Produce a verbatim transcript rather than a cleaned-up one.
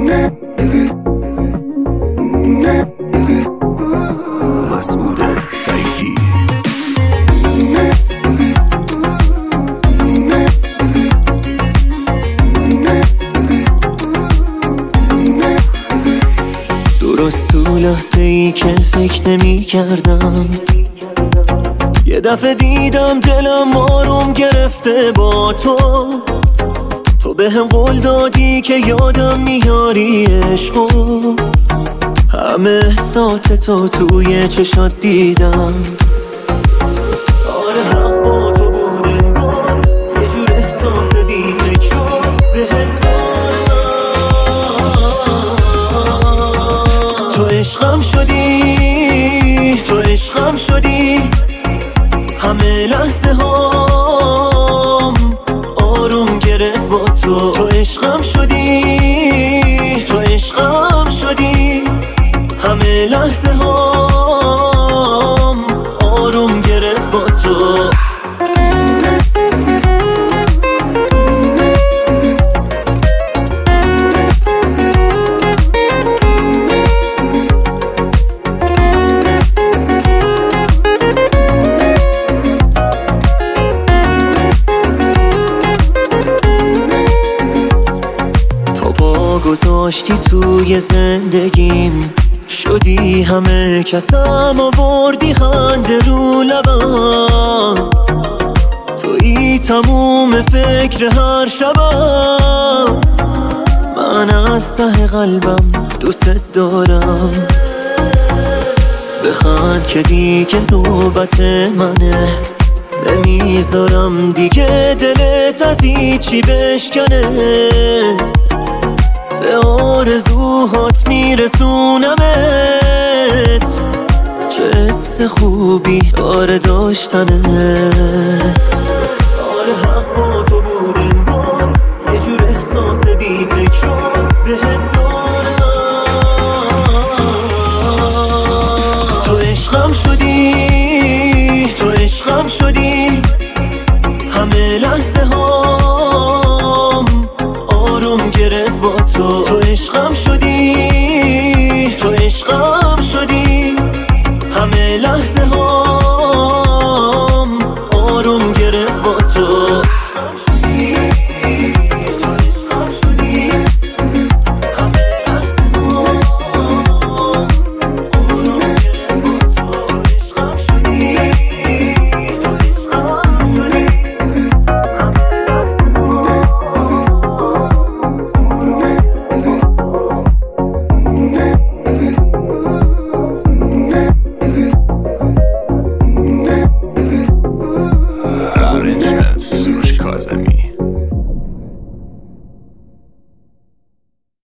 مسعود سعیدی. درست تو لحظه ای که فکر نمی کردم، یه دفعه دیدم دلم آروم گرفته با تو. تو به هم قول دادی که یادم میاری عشقو، همه احساس تو توی چشات دیدم. آره حق با تو بود انگار، یه جور احساس بی تکرار بهت دارم. تو عشقم شدی، تو عشقم شدی، همه لحظه هام آروم گرفت با تو. تو عشقم شدی، تو عشقم شدی، همه لحظه هام آروم گرفت با تو. گذاشتی توی زندگیم، شدی همه کسم، آوردی خنده رو لبم. تویی تموم فکر هر شبم، من از ته قلبم دوست دارم. بخند که دیگه نوبت منه، نمیذارم دیگه دلت از هیچی بشکنه. به آرزوهات میرسونمت، چه حس خوبی داره داشتنت. آره حق با تو بود انگار، یه جور احساس بی تکرار بهت دارم. تو عشقم شدی، تو عشقم شدی، همه لحظه هام آروم گرفت با تو. تو عشقم شدی، تو عشقم شدی، همه لحظه هام آروم گرفت با تو. سروش کاظمی.